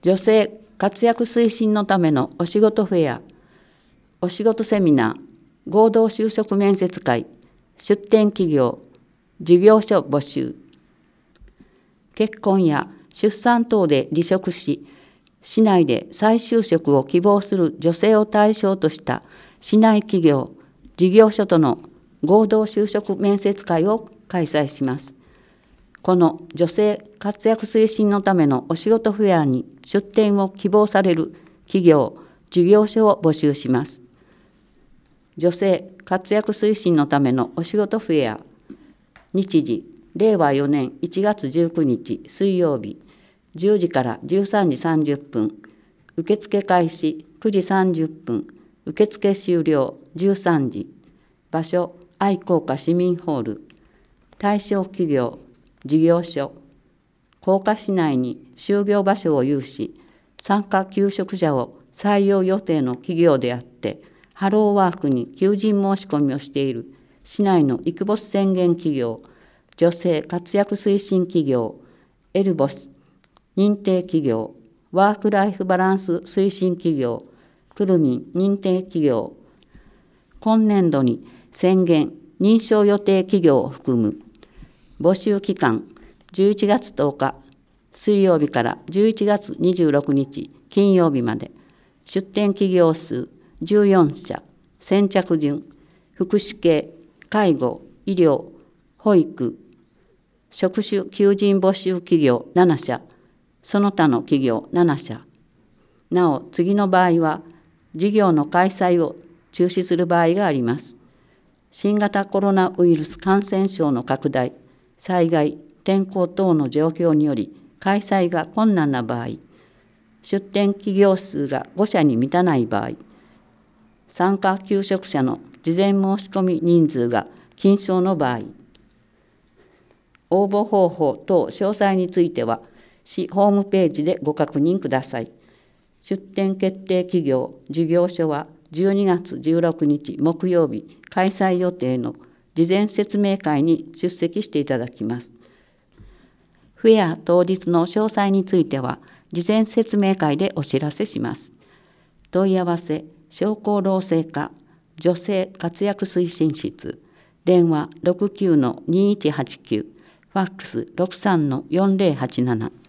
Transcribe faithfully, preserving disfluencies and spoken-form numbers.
女性活躍推進のためのお仕事フェア、お仕事セミナー、合同就職面接会、出展企業、事業所募集。結婚や出産等で離職し、市内で再就職を希望する女性を対象とした市内企業、事業所との合同就職面接会を開催します。この女性活躍推進のためのお仕事フェアに出展を希望される企業、事業所を募集します。女性活躍推進のためのお仕事フェア、日時、れいわよねんいちがつじゅうくにち水曜日、じゅうじからじゅうさんじさんじゅっぷん、受付開始くじさんじゅっぷん、受付終了じゅうさんじ、場所、愛好家市民ホール、対象企業、事業所、甲賀市内に就業場所を有し、参加求職者を採用予定の企業であって、ハローワークに求人申し込みをしている市内のイクボス宣言企業、女性活躍推進企業、エルボス認定企業、ワークライフバランス推進企業、くるみん認定企業、今年度に宣言認証予定企業を含む。募集期間じゅういちがつとおか水曜日からじゅういちがつにじゅうろくにち金曜日まで。出展企業数じゅうよんしゃ、先着順、福祉系、介護、医療、保育、職種求人募集企業ななしゃ、その他の企業ななしゃ。なお、次の場合は、事業の開催を中止する場合があります。新型コロナウイルス感染症の拡大、災害、天候等の状況により、開催が困難な場合、出展企業数がごしゃに満たない場合、参加求職者の事前申し込み人数が均少の場合、応募方法等詳細については、市ホームページでご確認ください。出展決定企業、事業所はじゅうにがつじゅうろくにち木曜日開催予定の事前説明会に出席していただきます。フェア当日の詳細については、事前説明会でお知らせします。問い合わせ、商工労政課女性活躍推進室、電話 ろくきゅうのにいちはちきゅう、ファックス ろくさんのよんぜろはちなな。